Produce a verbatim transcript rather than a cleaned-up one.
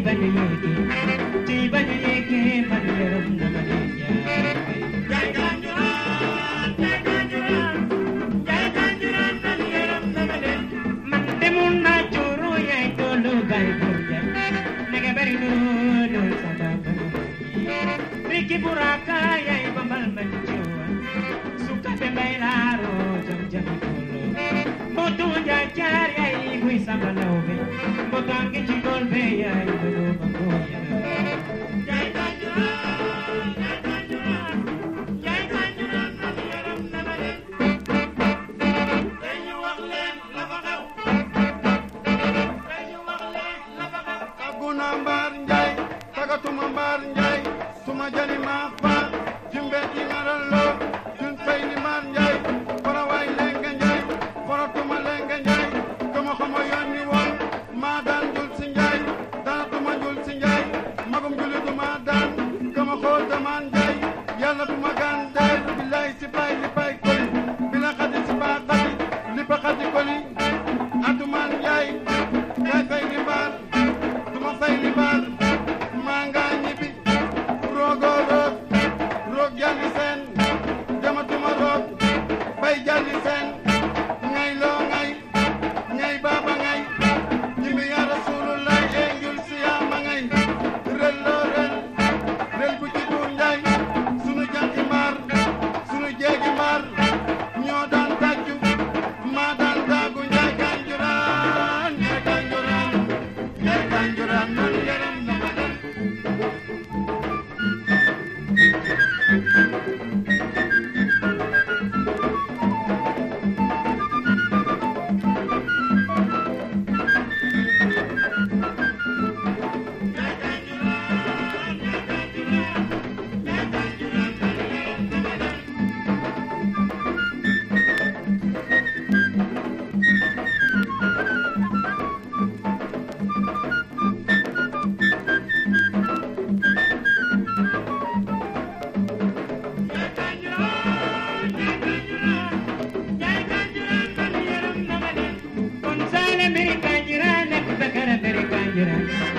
bañu yéegi ci bañu yéegi man yërëm na ma leen jaay jaay kanjuraan jaay kanjuraan jaay kanjuraan man yërëm na ma leen man demoon naa cuuru yaay doolu gaay góor jaay nega bari doolu sa baba Riki buraka yaay bambal man ciwa suka be bailaro jam jam kolo botu jaay jaar yaay guy sama lawbe botangi ci golbe yaay bado bango yaay jaay kanjuraan jaay kanjuraan jaay kanjuraan man yaram na ma leen dañu wax leen la fa xew dañu wax leen la fa xew taguna mbar njaay tagatuma mbar njaay suma jani ma fa jimbe di ngaralo jun fay ni mbar njaay fara way lenga njaay fara tuma lenga njaay kama xama yoni won ma daan jul si njaay dana tuma jul si njaay magum juli duma daan kama xool damaan njaay yàlla duma gaan dee billahi si pay li pay koli bila xadi si paa xadi li pa xadi koli atumaan njaay kay fay ni mbaar duma fay ni mbaar maa nga ñibbi rogo roog roog jalli seen dematuma roog bay jalli seen ngay loo ngay ngay baaba ngay jimi ya rasulullah e ngul siyaama ngay rel loo rel rel bu ci duur njaay sunu janki mbaar sunu jeegi mbaar ñoo daan tàccu maa daan daagu njaay kanjuraan njaay kanjuraan njaay kanjuraan man yaram na ma leen Gonzalo American Girana, Bakara American Girana.